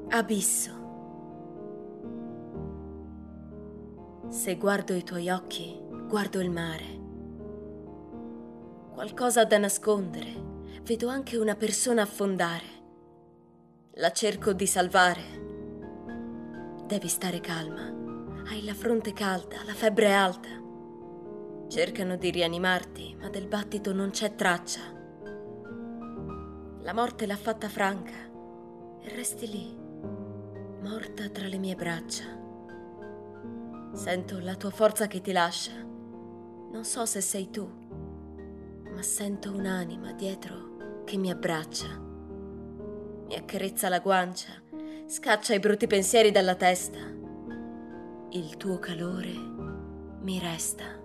Abisso. Se guardo i tuoi occhi, guardo il mare. Qualcosa da nascondere. Vedo anche una persona affondare. La cerco di salvare. Devi stare calma. Hai la fronte calda, la febbre è alta. Cercano di rianimarti, ma del battito non c'è traccia. La morte l'ha fatta franca e resti lì, morta tra le mie braccia. Sento la tua forza che ti lascia. Non so se sei tu, ma sento un'anima dietro che mi abbraccia. Mi accarezza la guancia, scaccia i brutti pensieri dalla testa. Il tuo calore mi resta.